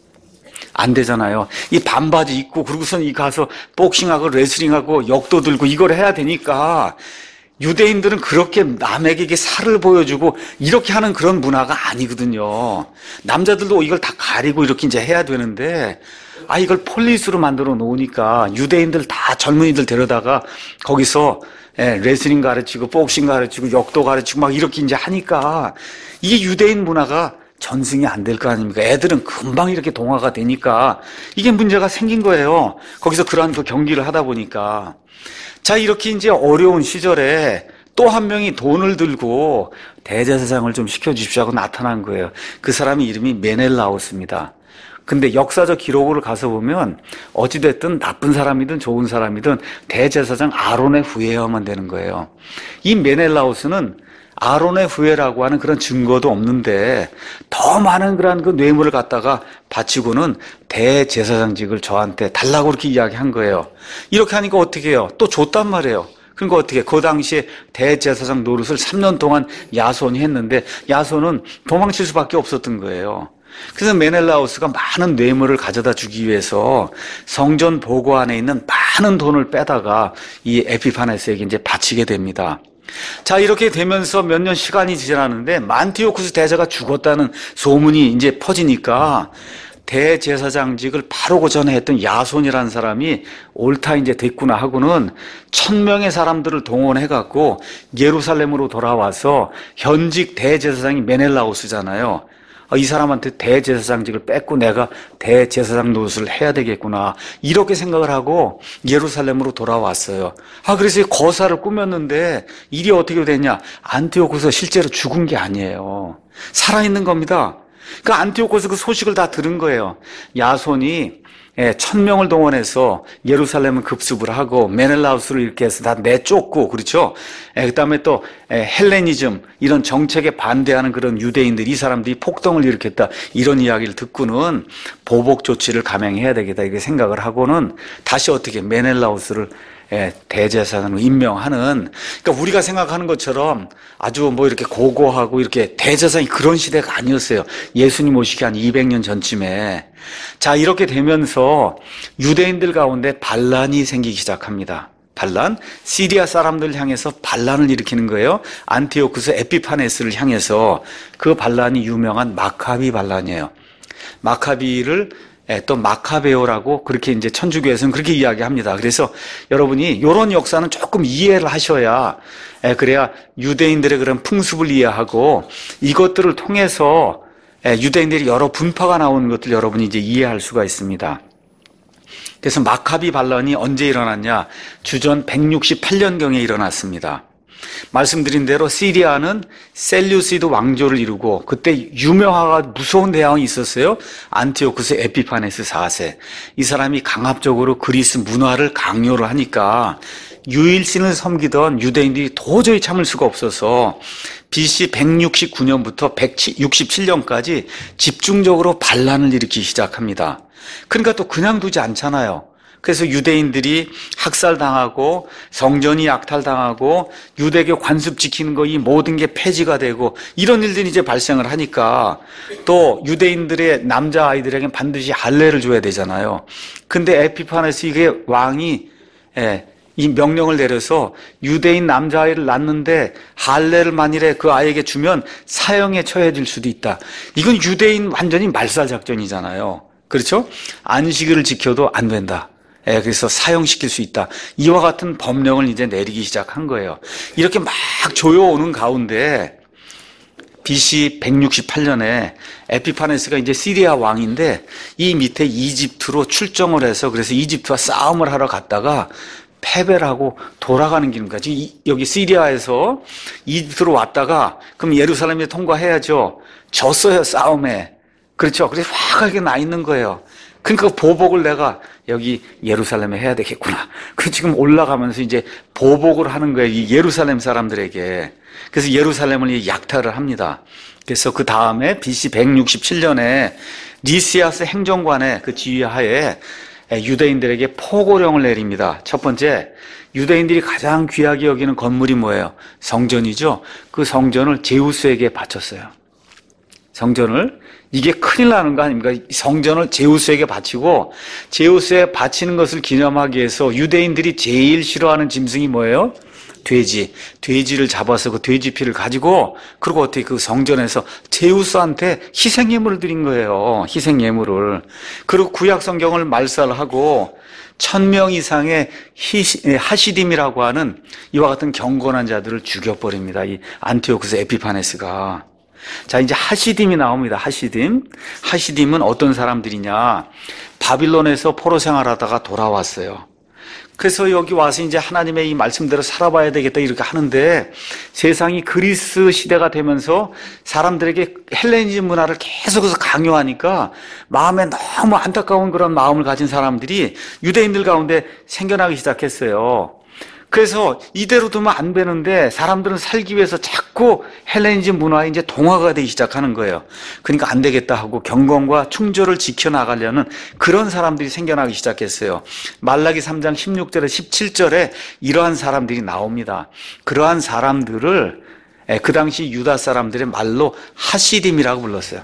안 되잖아요. 이 반바지 입고 그러고선 이 가서 복싱하고 레슬링하고 역도 들고 이걸 해야 되니까 유대인들은 그렇게 남에게 살을 보여주고 이렇게 하는 그런 문화가 아니거든요. 남자들도 이걸 다 가리고 이렇게 이제 해야 되는데 이걸 폴리스로 만들어 놓으니까 유대인들 다 젊은이들 데려다가 거기서 레슬링 가르치고 복싱 가르치고 역도 가르치고 막 이렇게 이제 하니까 이게 유대인 문화가 전승이 안 될 거 아닙니까? 애들은 금방 이렇게 동화가 되니까 이게 문제가 생긴 거예요. 거기서 그러한 그 경기를 하다 보니까. 자, 이렇게 이제 어려운 시절에 또 한 명이 돈을 들고 대제사장을 좀 시켜주십시오 하고 나타난 거예요. 그 사람의 이름이 메넬라오스입니다. 근데 역사적 기록을 가서 보면 어찌됐든 나쁜 사람이든 좋은 사람이든 대제사장 아론의 후예여야만 되는 거예요. 이 메넬라오스는 아론의 후예라고 하는 그런 증거도 없는데 더 많은 그런 그 뇌물을 갖다가 바치고는 대제사장직을 저한테 달라고 그렇게 이야기한 거예요. 이렇게 하니까 어떻게 해요? 또 줬단 말이에요. 그러니까 어떻게 그 당시에 대제사장 노릇을 3년 동안 야손이 했는데 야손은 도망칠 수밖에 없었던 거예요. 그래서 메넬라우스가 많은 뇌물을 가져다 주기 위해서 성전 보고 안에 있는 많은 돈을 빼다가 이 에피파네스에게 이제 바치게 됩니다. 자, 이렇게 되면서 몇 년 시간이 지나는데 안티오쿠스 대제가 죽었다는 소문이 이제 퍼지니까 대제사장직을 바로 그 전에 했던 야손이라는 사람이 옳다 이제 됐구나 하고는 1000명의 사람들을 동원해갖고 예루살렘으로 돌아와서 현직 대제사장이 메넬라우스잖아요. 이 사람한테 대제사장직을 뺏고 내가 대제사장 노릇을 해야 되겠구나 이렇게 생각을 하고 예루살렘으로 돌아왔어요. 그래서 거사를 꾸몄는데 일이 어떻게 됐냐? 안티오코스가 실제로 죽은 게 아니에요. 살아있는 겁니다. 그러니까 안티오코스 그 소식을 다 들은 거예요. 야손이 1000명을 동원해서 예루살렘을 급습을 하고 메넬라우스를 이렇게 해서 다 내쫓고, 그렇죠? 그 다음에 또 헬레니즘 이런 정책에 반대하는 그런 유대인들, 이 사람들이 폭동을 일으켰다 이런 이야기를 듣고는 보복 조치를 감행해야 되겠다 이렇게 생각을 하고는 다시 어떻게 메넬라우스를 대제사장으로 임명하는, 그러니까 우리가 생각하는 것처럼 아주 뭐 이렇게 고고하고 이렇게 대제사장이 그런 시대가 아니었어요. 예수님 오시기 한 200년 전쯤에. 자, 이렇게 되면서 유대인들 가운데 반란이 생기기 시작합니다. 반란, 시리아 사람들 향해서 반란을 일으키는 거예요. 안티오쿠스 에피파네스를 향해서. 그 반란이 유명한 마카비 반란이에요. 마카비를 또 마카베오라고 그렇게 이제 천주교에서는 그렇게 이야기합니다. 그래서 여러분이 이런 역사는 조금 이해를 하셔야, 그래야 유대인들의 그런 풍습을 이해하고 이것들을 통해서 유대인들이 여러 분파가 나오는 것들 여러분이 이제 이해할 수가 있습니다. 그래서 마카비 반란이 언제 일어났냐? 주전 168년경에 일어났습니다. 말씀드린 대로 시리아는 셀류시드 왕조를 이루고 그때 유명하고 무서운 대왕이 있었어요. 안티오쿠스 에피파네스 4세. 이 사람이 강압적으로 그리스 문화를 강요를 하니까 유일신을 섬기던 유대인들이 도저히 참을 수가 없어서 BC 169년부터 167년까지 집중적으로 반란을 일으키기 시작합니다. 그러니까 또 그냥 두지 않잖아요. 그래서 유대인들이 학살당하고 성전이 약탈당하고 유대교 관습 지키는 거 이 모든 게 폐지가 되고 이런 일들이 이제 발생을 하니까 또 유대인들의 남자아이들에게 반드시 할례를 줘야 되잖아요. 근데 에피파네스 이게 왕이 이 명령을 내려서 유대인 남자아이를 낳는데 할례를 만일에 그 아이에게 주면 사형에 처해질 수도 있다. 이건 유대인 완전히 말살작전이잖아요. 그렇죠? 안식일을 지켜도 안 된다. 그래서 사형시킬 수 있다. 이와 같은 법령을 이제 내리기 시작한 거예요. 이렇게 막 조여오는 가운데 BC 168년에 에피파네스가 이제 시리아 왕인데 이 밑에 이집트로 출정을 해서 그래서 이집트와 싸움을 하러 갔다가 패배를 하고 돌아가는 길까지 여기 시리아에서 이집트로 왔다가 그럼 예루살렘에 통과해야죠. 졌어요, 싸움에. 그렇죠. 그래서 화하게 나 있는 거예요. 그러니까 보복을 내가 여기 예루살렘에 해야 되겠구나. 그 지금 올라가면서 이제 보복을 하는 거예요. 이 예루살렘 사람들에게. 그래서 예루살렘을 약탈을 합니다. 그래서 그 다음에 BC 167년에 리시아스 행정관의 그 지휘하에 유대인들에게 포고령을 내립니다. 첫 번째, 유대인들이 가장 귀하게 여기는 건물이 뭐예요? 성전이죠. 그 성전을 제우스에게 바쳤어요. 성전을, 이게 큰일 나는 거 아닙니까? 성전을 제우스에게 바치고, 제우스에 바치는 것을 기념하기 위해서 유대인들이 제일 싫어하는 짐승이 뭐예요? 돼지. 돼지를 잡아서 그 돼지 피를 가지고, 그리고 어떻게 그 성전에서 제우스한테 희생예물을 드린 거예요. 희생예물을. 그리고 구약 성경을 말살하고 1000명 이상의 하시딤이라고 하는 이와 같은 경건한 자들을 죽여버립니다. 이 안티오쿠스 에피파네스가. 자, 이제 하시딤이 나옵니다. 하시딤. 하시딤은 어떤 사람들이냐? 바빌론에서 포로 생활하다가 돌아왔어요. 그래서 여기 와서 이제 하나님의 이 말씀대로 살아봐야 되겠다 이렇게 하는데, 세상이 그리스 시대가 되면서 사람들에게 헬레니즘 문화를 계속해서 강요하니까 마음에 너무 안타까운 그런 마음을 가진 사람들이 유대인들 가운데 생겨나기 시작했어요. 그래서 이대로 두면 안 되는데 사람들은 살기 위해서 자꾸 헬레니즘 문화에 이제 동화가 되기 시작하는 거예요. 그러니까 안 되겠다 하고 경건과 충조를 지켜나가려는 그런 사람들이 생겨나기 시작했어요. 말라기 3장 16절에 17절에 이러한 사람들이 나옵니다. 그러한 사람들을 그 당시 유다 사람들의 말로 하시딤이라고 불렀어요.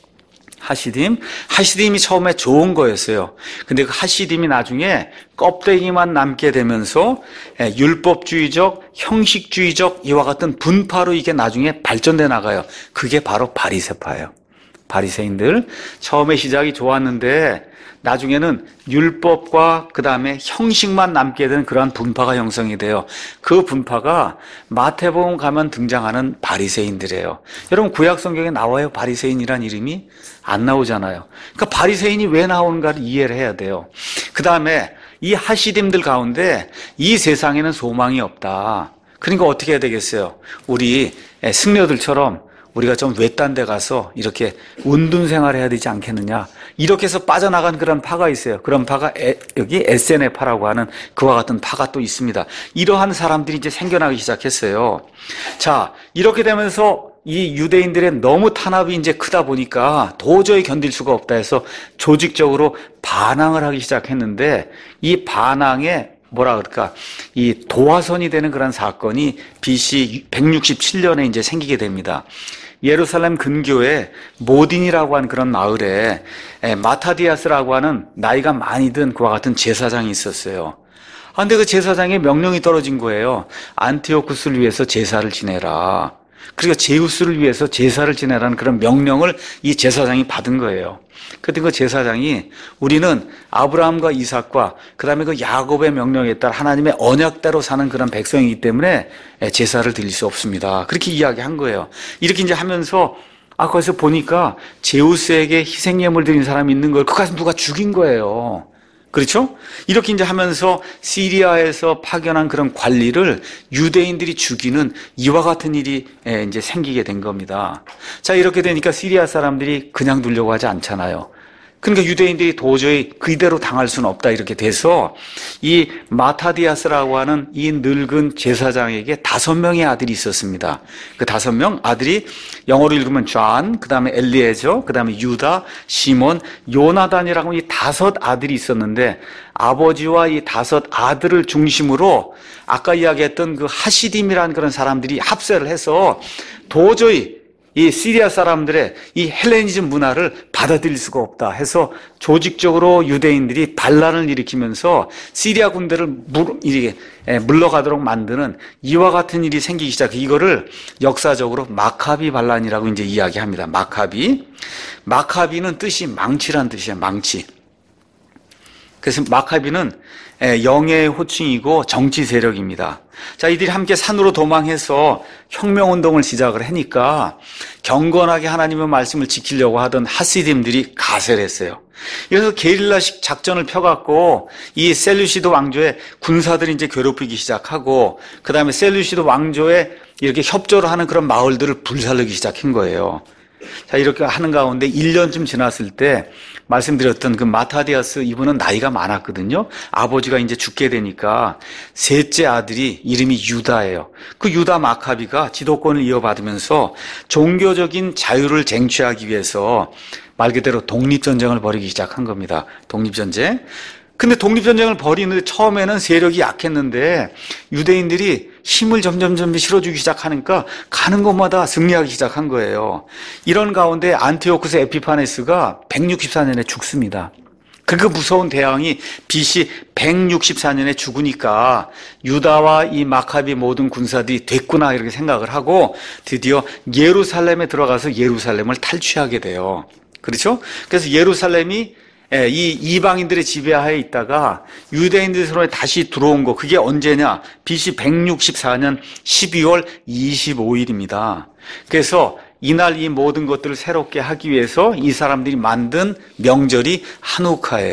하시딤이 처음에 좋은 거였어요. 근데 그 하시딤이 나중에 껍데기만 남게 되면서 율법주의적, 형식주의적 이와 같은 분파로 이게 나중에 발전돼 나가요. 그게 바로 바리새파예요. 바리새인들 처음에 시작이 좋았는데 나중에는 율법과 그 다음에 형식만 남게 되는 그러한 분파가 형성이 돼요. 그 분파가 마태복음 가면 등장하는 바리새인들이에요. 여러분 구약 성경에 나와요? 바리새인이란 이름이? 안 나오잖아요. 그러니까 바리새인이 왜 나오는가를 이해를 해야 돼요. 그 다음에 이 하시딤들 가운데 이 세상에는 소망이 없다. 그러니까 어떻게 해야 되겠어요? 우리 승려들처럼 우리가 좀 외딴 데 가서 이렇게 운둔 생활해야 되지 않겠느냐. 이렇게 해서 빠져나간 그런 파가 있어요. 그런 파가 여기 SNF파라고 하는 그와 같은 파가 또 있습니다. 이러한 사람들이 이제 생겨나기 시작했어요. 자, 이렇게 되면서 이 유대인들의 너무 탄압이 이제 크다 보니까 도저히 견딜 수가 없다 해서 조직적으로 반항을 하기 시작했는데, 이 반항에 뭐라 그럴까, 이 도화선이 되는 그런 사건이 BC 167년에 이제 생기게 됩니다. 예루살렘 근교에 모딘이라고 하는 그런 마을에 마타디아스라고 하는 나이가 많이 든 그와 같은 제사장이 있었어요. 근데 그 제사장의 명령이 떨어진 거예요. 안티오쿠스를 위해서 제사를 지내라. 그러니까 제우스를 위해서 제사를 지내라는 그런 명령을 이 제사장이 받은 거예요. 그때 그 제사장이 우리는 아브라함과 이삭과 그 다음에 그 야곱의 명령에 따라 하나님의 언약대로 사는 그런 백성이기 때문에 제사를 드릴 수 없습니다. 그렇게 이야기한 거예요. 이렇게 이제 하면서 거기서 보니까 제우스에게 희생예물 드린 사람이 있는 걸 그 가서 누가 죽인 거예요. 그렇죠? 이렇게 이제 하면서 시리아에서 파견한 그런 관리를 유대인들이 죽이는 이와 같은 일이 이제 생기게 된 겁니다. 자, 이렇게 되니까 시리아 사람들이 그냥 두려고 하지 않잖아요. 그러니까 유대인들이 도저히 그대로 당할 수는 없다 이렇게 돼서 이 마타디아스라고 하는 이 늙은 제사장에게 5명의 아들이 있었습니다. 그 5명 아들이 영어로 읽으면 존, 그 다음에 엘리에저, 그 다음에 유다, 시몬, 요나단이라고 이 5 아들이 있었는데, 아버지와 이 5 아들을 중심으로 아까 이야기했던 그 하시딤이라는 그런 사람들이 합세를 해서 도저히 이 시리아 사람들의 이 헬레니즘 문화를 받아들일 수가 없다 해서 조직적으로 유대인들이 반란을 일으키면서 시리아 군대를 물러가도록 만드는 이와 같은 일이 생기기 시작해. 이거를 역사적으로 마카비 반란이라고 이제 이야기합니다. 마카비는 뜻이 망치란 뜻이에요. 망치. 그래서 마카비는 영예의 호칭이고 정치 세력입니다. 자, 이들이 함께 산으로 도망해서 혁명운동을 시작을 하니까 경건하게 하나님의 말씀을 지키려고 하던 하시딤들이 가세를 했어요. 그래서 게릴라식 작전을 펴갖고 이 셀루시드 왕조의 군사들이 이제 괴롭히기 시작하고, 그 다음에 셀루시드 왕조에 이렇게 협조를 하는 그런 마을들을 불살르기 시작한 거예요. 자, 이렇게 하는 가운데 1년쯤 지났을 때 말씀드렸던 그 마타디아스, 이분은 나이가 많았거든요. 아버지가 이제 죽게 되니까 셋째 아들이 이름이 유다예요. 그 유다 마카비가 지도권을 이어받으면서 종교적인 자유를 쟁취하기 위해서 말 그대로 독립전쟁을 벌이기 시작한 겁니다. 독립전쟁. 근데 독립전쟁을 벌이는데 처음에는 세력이 약했는데 유대인들이 힘을 점점 실어주기 시작하니까 가는 곳마다 승리하기 시작한 거예요. 이런 가운데 안티오쿠스 에피파네스가 164년에 죽습니다. 그 무서운 대왕이 BC 164년에 죽으니까 유다와 이 마카비 모든 군사들이 됐구나 이렇게 생각을 하고 드디어 예루살렘에 들어가서 예루살렘을 탈취하게 돼요. 그렇죠? 그래서 예루살렘이 이 이방인들의 지배하에 있다가 유대인들 손에 다시 들어온 거, 그게 언제냐? BC 164년 12월 25일입니다. 그래서 이날 이 모든 것들을 새롭게 하기 위해서 이 사람들이 만든 명절이 한우카예요.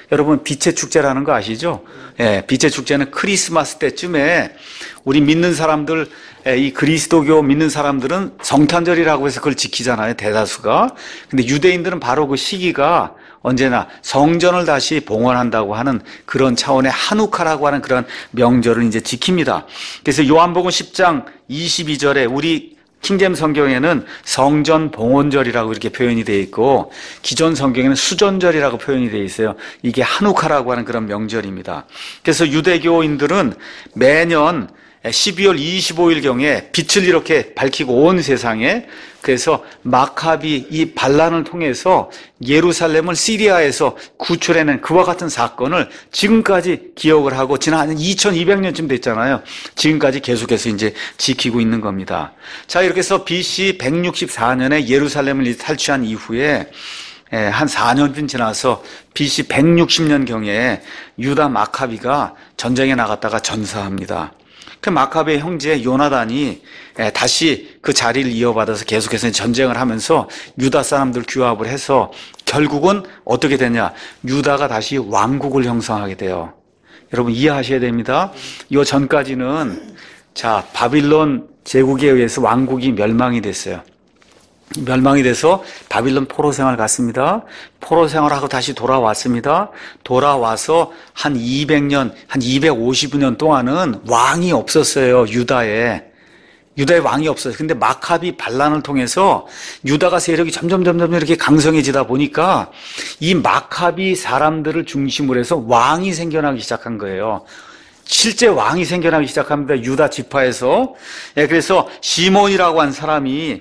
여러분 빛의 축제라는 거 아시죠? 예, 빛의 축제는 크리스마스 때쯤에 우리 믿는 사람들, 이 그리스도교 믿는 사람들은 성탄절이라고 해서 그걸 지키잖아요, 대다수가. 근데 유대인들은 바로 그 시기가 언제나 성전을 다시 봉헌한다고 하는 그런 차원의 하누카라고 하는 그런 명절을 이제 지킵니다. 그래서 요한복음 10장 22절에 우리 킹잼 성경에는 성전 봉헌절이라고 이렇게 표현이 되어 있고, 기존 성경에는 수전절이라고 표현이 되어 있어요. 이게 하누카라고 하는 그런 명절입니다. 그래서 유대교인들은 매년 12월 25일경에 빛을 이렇게 밝히고 온 세상에, 그래서 마카비 이 반란을 통해서 예루살렘을 시리아에서 구출해낸 그와 같은 사건을 지금까지 기억을 하고, 지난 한 2200년쯤 됐잖아요. 지금까지 계속해서 이제 지키고 있는 겁니다. 자, 이렇게 해서 BC 164년에 예루살렘을 탈취한 이후에 한 4년쯤 지나서 BC 160년경에 유다 마카비가 전쟁에 나갔다가 전사합니다. 그 마카베의 형제 요나단이 다시 그 자리를 이어받아서 계속해서 전쟁을 하면서 유다 사람들 규합을 해서 결국은 어떻게 되냐, 유다가 다시 왕국을 형성하게 돼요. 여러분 이해하셔야 됩니다. 이 전까지는 자, 바빌론 제국에 의해서 왕국이 멸망이 됐어요. 멸망이 돼서 바빌론 포로 생활 갔습니다. 포로 생활하고 다시 돌아왔습니다. 돌아와서 한 200년, 한 250년 동안은 왕이 없었어요, 유다에. 유다에 왕이 없어요. 근데 마카비 반란을 통해서 유다가 세력이 점점 이렇게 강성해지다 보니까 이 마카비 사람들을 중심으로 해서 왕이 생겨나기 시작한 거예요. 실제 왕이 생겨나기 시작합니다, 유다 지파에서. 그래서 시몬이라고 한 사람이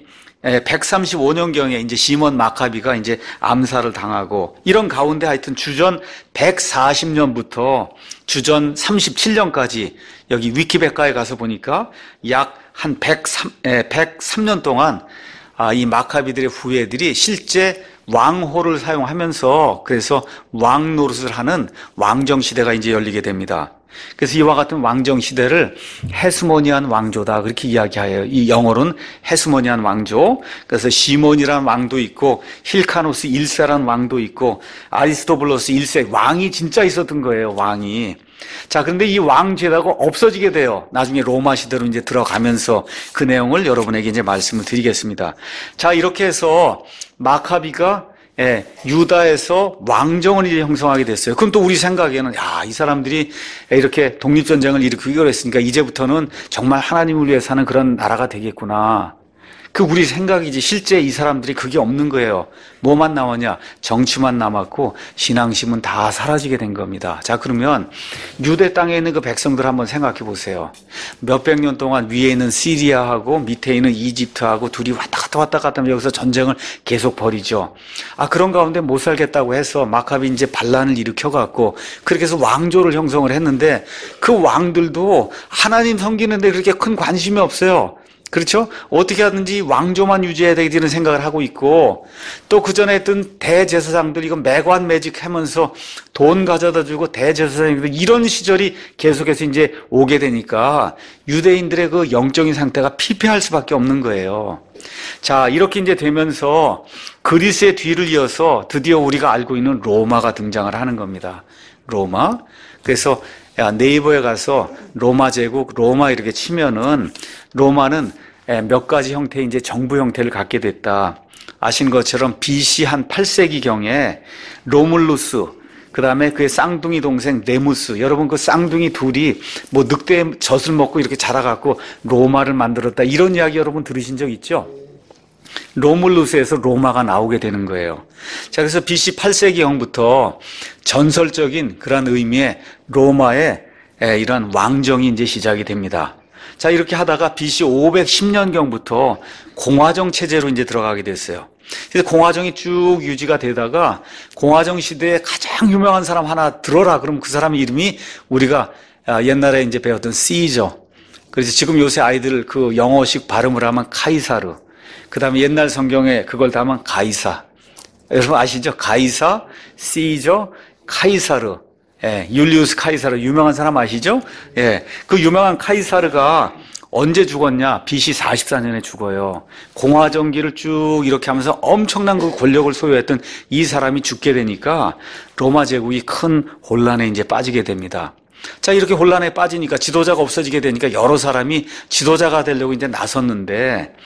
135년경에 이제 시몬 마카비가 이제 암살을 당하고, 이런 가운데 하여튼 주전 140년부터 주전 37년까지 여기 위키백과에 가서 보니까 약 한 103년 동안 이 마카비들의 후예들이 실제 왕호를 사용하면서 그래서 왕 노릇을 하는 왕정 시대가 이제 열리게 됩니다. 그래서 이와 같은 왕정 시대를 헤스모니안 왕조다 그렇게 이야기해요. 이 영어로는 헤스모니안 왕조. 그래서 시몬이라는 왕도 있고 힐카노스 1세라는 왕도 있고 아리스토블로스 1세, 왕이 진짜 있었던 거예요, 왕이. 자, 그런데 이 왕제도가 없어지게 돼요. 나중에 로마 시대로 이제 들어가면서 그 내용을 여러분에게 이제 말씀을 드리겠습니다. 자, 이렇게 해서 마카비가 유다에서 왕정을 이제 형성하게 됐어요. 그럼 또 우리 생각에는, 야, 이 사람들이 이렇게 독립전쟁을 일으키기로 했으니까 이제부터는 정말 하나님을 위해 사는 그런 나라가 되겠구나. 그 우리 생각이지, 실제 이 사람들이 그게 없는 거예요. 뭐만 남았냐? 정치만 남았고 신앙심은 다 사라지게 된 겁니다. 자, 그러면 유대 땅에 있는 그 백성들 한번 생각해 보세요. 몇백 년 동안 위에 있는 시리아하고 밑에 있는 이집트하고 둘이 왔다 갔다 하면 여기서 전쟁을 계속 벌이죠. 그런 가운데 못 살겠다고 해서 마카비 이제 반란을 일으켜갖고 그렇게 해서 왕조를 형성을 했는데, 그 왕들도 하나님 섬기는데 그렇게 큰 관심이 없어요. 그렇죠? 어떻게 하든지 왕조만 유지해야 되는 생각을 하고 있고, 또 그 전에 했던 대제사장들 이거 매관매직하면서 돈 가져다 주고 대제사장들, 이런 시절이 계속해서 이제 오게 되니까 유대인들의 그 영적인 상태가 피폐할 수밖에 없는 거예요. 자, 이렇게 이제 되면서 그리스의 뒤를 이어서 드디어 우리가 알고 있는 로마가 등장을 하는 겁니다. 로마. 그래서 네이버에 가서 로마 제국, 로마 이렇게 치면은 로마는 몇 가지 형태의 이제 정부 형태를 갖게 됐다. 아신 것처럼 BC 한 8세기경에 로물루스, 그 다음에 그의 쌍둥이 동생 네무스, 여러분 그 쌍둥이 둘이 뭐 늑대의 젖을 먹고 이렇게 자라갖고 로마를 만들었다, 이런 이야기 여러분 들으신 적 있죠? 로물루스에서 로마가 나오게 되는 거예요. 자, 그래서 BC 8세기경부터 전설적인 그런 의미의 로마의 이런 왕정이 이제 시작이 됩니다. 자, 이렇게 하다가 BC 510년경부터 공화정 체제로 이제 들어가게 됐어요. 그래서 공화정이 쭉 유지가 되다가 공화정 시대에 가장 유명한 사람 하나 들어라 그러면 그 사람 이름이 우리가 옛날에 이제 배웠던 시저. 그래서 지금 요새 아이들 그 영어식 발음을 하면 카이사르. 그 다음에 옛날 성경에 그걸 다 하면 가이사. 여러분 아시죠? 가이사, 시저, 카이사르. 율리우스 카이사르, 유명한 사람 아시죠? 그 유명한 카이사르가 언제 죽었냐? BC 44년에 죽어요. 공화정기를 쭉 이렇게 하면서 엄청난 그 권력을 소유했던 이 사람이 죽게 되니까 로마 제국이 큰 혼란에 이제 빠지게 됩니다. 자, 이렇게 혼란에 빠지니까 지도자가 없어지게 되니까 여러 사람이 지도자가 되려고 이제 나섰는데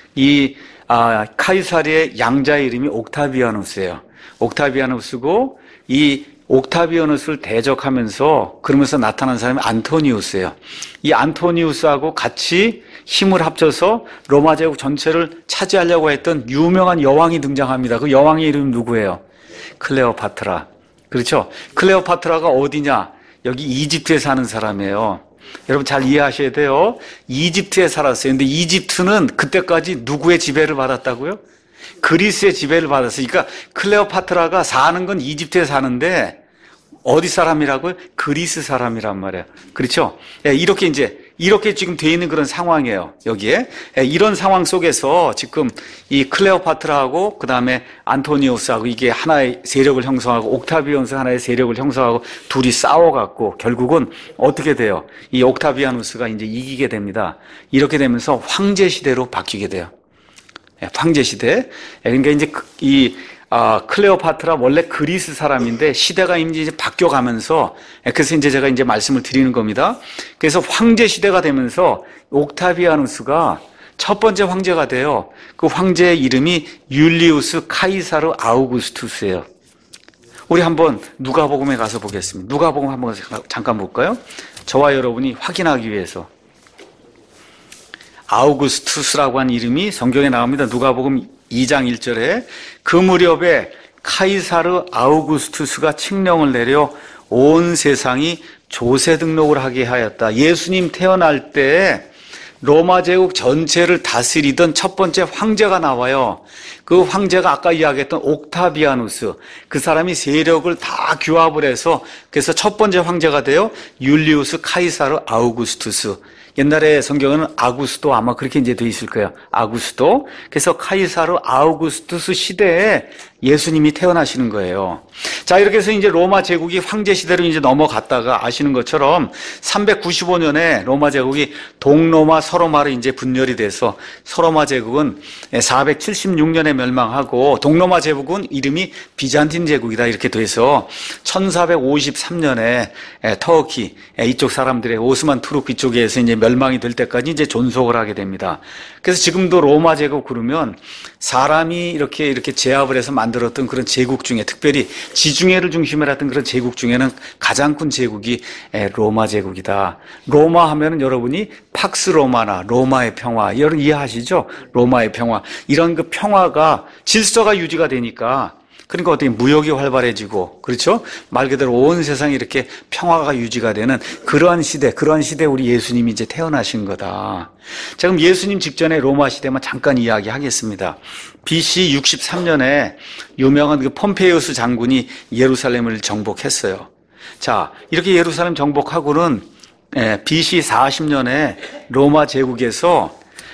카이사르의 양자의 이름이 옥타비아누스예요. 옥타비아누스고 이 옥타비아누스를 대적하면서 그러면서 나타난 사람이 안토니우스예요. 이 안토니우스하고 같이 힘을 합쳐서 로마 제국 전체를 차지하려고 했던 유명한 여왕이 등장합니다. 그 여왕의 이름이 누구예요? 클레오파트라. 그렇죠? 클레오파트라가 어디냐? 여기 이집트에 사는 사람이에요. 여러분 잘 이해하셔야 돼요. 이집트에 살았어요. 근데 이집트는 그때까지 누구의 지배를 받았다고요? 그리스의 지배를 받았어요. 그러니까 클레오파트라가 사는 건 이집트에 사는데 어디 사람이라고요? 그리스 사람이란 말이에요. 그렇죠? 이렇게 지금 돼 있는 그런 상황이에요. 여기에. 이런 상황 속에서 지금 이 클레오파트라하고 그다음에 안토니우스하고 이게 하나의 세력을 형성하고 옥타비아누스 하나의 세력을 형성하고 둘이 싸워갖고 결국은 어떻게 돼요? 이 옥타비아누스가 이제 이기게 됩니다. 이렇게 되면서 황제 시대로 바뀌게 돼요. 황제 시대. 그러니까 이제 클레오파트라 원래 그리스 사람인데 시대가 이제 바뀌어가면서 그래서 이제 제가 이제 말씀을 드리는 겁니다. 그래서 황제 시대가 되면서 옥타비아누스가 첫 번째 황제가 돼요. 그 황제의 이름이 율리우스 카이사르 아우구스투스예요. 우리 한번 누가복음에 가서 보겠습니다. 누가복음 한번 잠깐 볼까요? 저와 여러분이 확인하기 위해서. 아우구스투스라고 하는 이름이 성경에 나옵니다. 누가복음 2장 1절에 그 무렵에 카이사르 아우구스투스가 칙령을 내려 온 세상이 조세 등록을 하게 하였다. 예수님 태어날 때 로마 제국 전체를 다스리던 첫 번째 황제가 나와요. 그 황제가 아까 이야기했던 옥타비아누스. 그 사람이 세력을 다 규합을 해서 그래서 첫 번째 황제가 돼요. 율리우스 카이사르 아우구스투스. 옛날에 성경은 아구스도 아마 그렇게 이제 돼 있을 거예요. 아구스도. 그래서 카이사르 아우구스투스 시대에 예수님이 태어나시는 거예요. 자, 이렇게 해서 이제 로마 제국이 황제 시대로 이제 넘어갔다가 아시는 것처럼 395년에 로마 제국이 동로마, 서로마로 이제 분열이 돼서 서로마 제국은 476년에 멸망하고 동로마 제국은 이름이 비잔틴 제국이다 이렇게 돼서 1453년에 터키 이쪽 사람들의 오스만 투르크 이쪽에서 이제 멸망이 될 때까지 이제 존속을 하게 됩니다. 그래서 지금도 로마 제국 그러면 사람이 이렇게 제압을 해서 만들었던 그런 제국 중에 특별히 지중해를 중심으로 했던 그런 제국 중에는 가장 큰 제국이 로마 제국이다. 로마 하면은 여러분이 팍스 로마나 로마의 평화 여러분 이해하시죠? 로마의 평화 이런 그 평화가 질서가 유지가 되니까 그러니까 어떻게 무역이 활발해지고 그렇죠? 말 그대로 온 세상이 이렇게 평화가 유지가 되는 그러한 시대에 우리 예수님이 이제 태어나신 거다. 자, 그럼 예수님 직전에 로마 시대만 잠깐 이야기하겠습니다. BC 63년에 유명한 그 폼페이우스 장군이 예루살렘을 정복했어요. 자, 이렇게 예루살렘 정복하고는 BC 40년에 로마 제국에서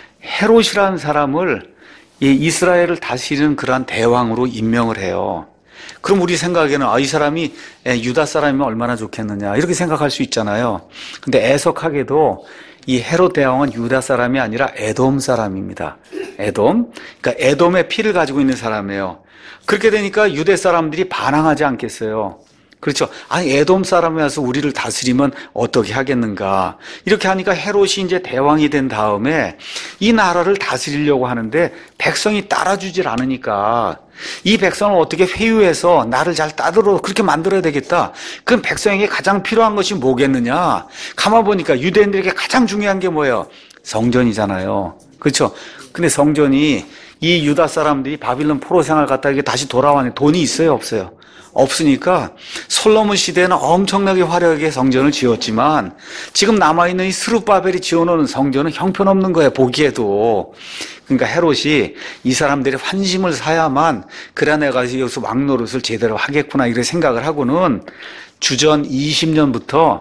헤롯이라는 사람을 이 이스라엘을 다스리는 그러한 대왕으로 임명을 해요. 그럼 우리 생각에는 이 사람이 유다 사람이면 얼마나 좋겠느냐 이렇게 생각할 수 있잖아요. 근데 애석하게도 이 헤롯 대왕은 유다 사람이 아니라 에돔 사람입니다. 에돔. 그러니까 에돔의 피를 가지고 있는 사람이에요. 그렇게 되니까 유대 사람들이 반항하지 않겠어요. 그렇죠. 아니, 에돔 사람이 와서 우리를 다스리면 어떻게 하겠는가. 이렇게 하니까 헤롯이 이제 대왕이 된 다음에 이 나라를 다스리려고 하는데 백성이 따라주질 않으니까 이 백성을 어떻게 회유해서 나를 잘 따르도록 그렇게 만들어야 되겠다. 그럼 백성에게 가장 필요한 것이 뭐겠느냐. 가만 보니까 유대인들에게 가장 중요한 게 뭐예요? 성전이잖아요. 그렇죠. 근데 성전이 이 유다 사람들이 바빌론 포로 생활 갔다 이게 다시 돌아왔는데 돈이 있어요, 없어요? 없으니까 솔로몬 시대에는 엄청나게 화려하게 성전을 지었지만 지금 남아있는 이 스룹바벨이 지어놓은 성전은 형편없는 거예요, 보기에도. 그러니까 헤롯이 이 사람들의 환심을 사야만 그래 내가 여기서 왕노릇을 제대로 하겠구나 이렇게 생각을 하고는 주전 20년부터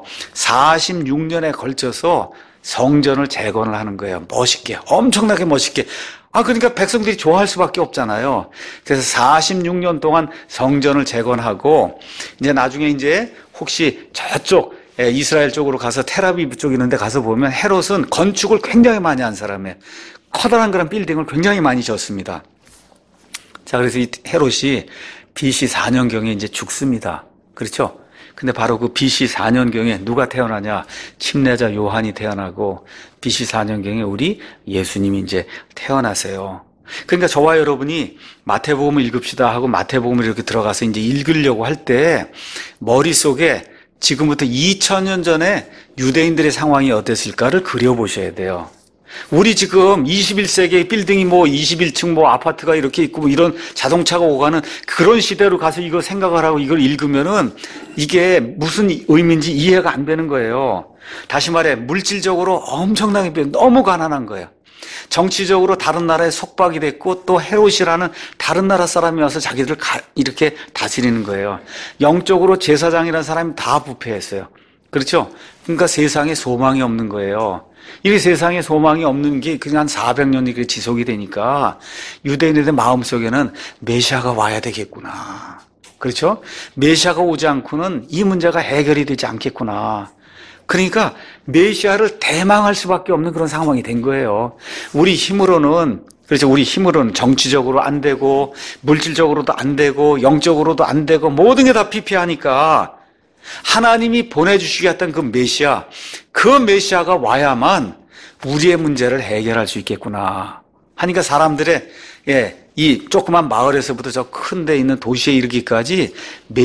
46년에 걸쳐서 성전을 재건을 하는 거예요. 멋있게, 엄청나게 멋있게. 그러니까 백성들이 좋아할 수밖에 없잖아요. 그래서 46년 동안 성전을 재건하고, 이제 나중에 이제 혹시 저쪽 이스라엘 쪽으로 가서 텔아비브 쪽 있는 데 가서 보면 헤롯은 건축을 굉장히 많이 한 사람이에요. 커다란 그런 빌딩을 굉장히 많이 지었습니다. 자, 그래서 이 헤롯이 BC 4년경에 이제 죽습니다. 그렇죠? 근데 바로 그 BC 4년경에 누가 태어나냐? 침례자 요한이 태어나고 BC 4년경에 우리 예수님이 이제 태어나세요. 그러니까 저와 여러분이 마태복음을 읽읍시다 하고 마태복음을 이렇게 들어가서 이제 읽으려고 할 때 머릿속에 지금부터 2000년 전에 유대인들의 상황이 어땠을까를 그려보셔야 돼요. 우리 지금 21세기의 빌딩이 21층 아파트가 이렇게 있고 이런 자동차가 오가는 그런 시대로 가서 이거 생각을 하고 이걸 읽으면은 이게 무슨 의미인지 이해가 안 되는 거예요. 다시 말해 물질적으로 엄청나게 너무 가난한 거예요. 정치적으로 다른 나라에 속박이 됐고 또 헤롯이라는 다른 나라 사람이 와서 자기들을 이렇게 다스리는 거예요. 영적으로 제사장이라는 사람이 다 부패했어요. 그렇죠? 그러니까 세상에 소망이 없는 거예요. 이 세상에 소망이 없는 게 그냥 한 400년이 지속이 되니까 유대인들의 마음속에는 메시아가 와야 되겠구나. 그렇죠? 메시아가 오지 않고는 이 문제가 해결이 되지 않겠구나. 그러니까 메시아를 대망할 수밖에 없는 그런 상황이 된 거예요. 우리 힘으로는 정치적으로 안 되고 물질적으로도 안 되고 영적으로도 안 되고 모든 게 다 피폐하니까 하나님이 보내주시겠다는 그 메시아가 와야만 우리의 문제를 해결할 수 있겠구나 하니까 사람들의 이 조그만 마을에서부터 저 큰 데 있는 도시에 이르기까지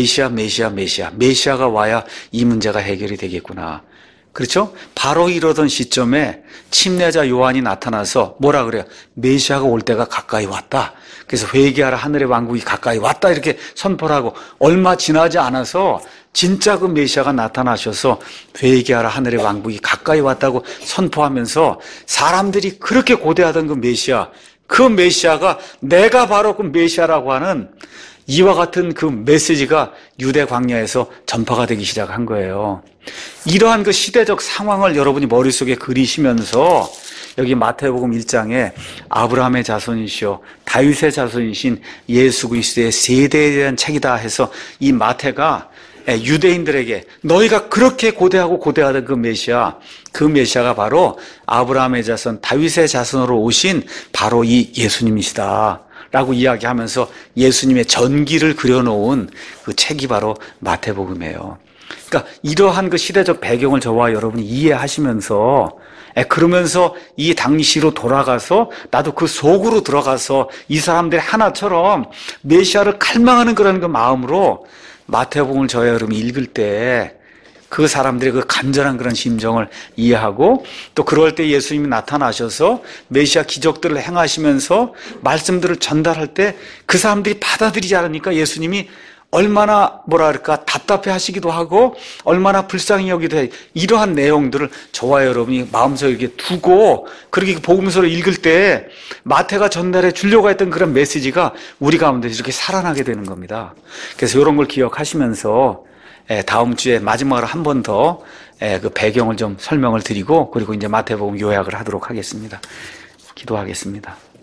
메시아가 와야 이 문제가 해결이 되겠구나. 그렇죠? 바로 이러던 시점에 침례자 요한이 나타나서 뭐라 그래요? 메시아가 올 때가 가까이 왔다. 그래서 회개하라 하늘의 왕국이 가까이 왔다 이렇게 선포를 하고 얼마 지나지 않아서 진짜 그 메시아가 나타나셔서 회개하라 하늘의 왕국이 가까이 왔다고 선포하면서 사람들이 그렇게 고대하던 그 메시아가 내가 바로 그 메시아라고 하는 이와 같은 그 메시지가 유대 광야에서 전파가 되기 시작한 거예요. 이러한 그 시대적 상황을 여러분이 머릿속에 그리시면서 여기 마태복음 1장에 아브라함의 자손이시오 다윗의 자손이신 예수 그리스도의 세대에 대한 책이다 해서 이 마태가 유대인들에게 너희가 그렇게 고대하던 그 메시아가 바로 아브라함의 자손 다윗의 자손으로 오신 바로 이 예수님이시다 라고 이야기하면서 예수님의 전기를 그려놓은 그 책이 바로 마태복음이에요. 그러니까 이러한 그 시대적 배경을 저와 여러분이 이해하시면서 그러면서 이 당시로 돌아가서 나도 그 속으로 들어가서 이 사람들이 하나처럼 메시아를 갈망하는 그런 그 마음으로 마태복음을 저와 여러분이 읽을 때 그 사람들의 그 간절한 그런 심정을 이해하고 또 그럴 때 예수님이 나타나셔서 메시아 기적들을 행하시면서 말씀들을 전달할 때 그 사람들이 받아들이지 않으니까 예수님이 얼마나 답답해 하시기도 하고 얼마나 불쌍히 여기도 해. 이러한 내용들을 저와 여러분이 마음속에 이렇게 두고 그렇게 복음서를 읽을 때 마태가 전달해 주려고 했던 그런 메시지가 우리 가운데 이렇게 살아나게 되는 겁니다. 그래서 이런 걸 기억하시면서 다음 주에 마지막으로 한 번 더 그 배경을 좀 설명을 드리고 그리고 이제 마태복음 요약을 하도록 하겠습니다. 기도하겠습니다.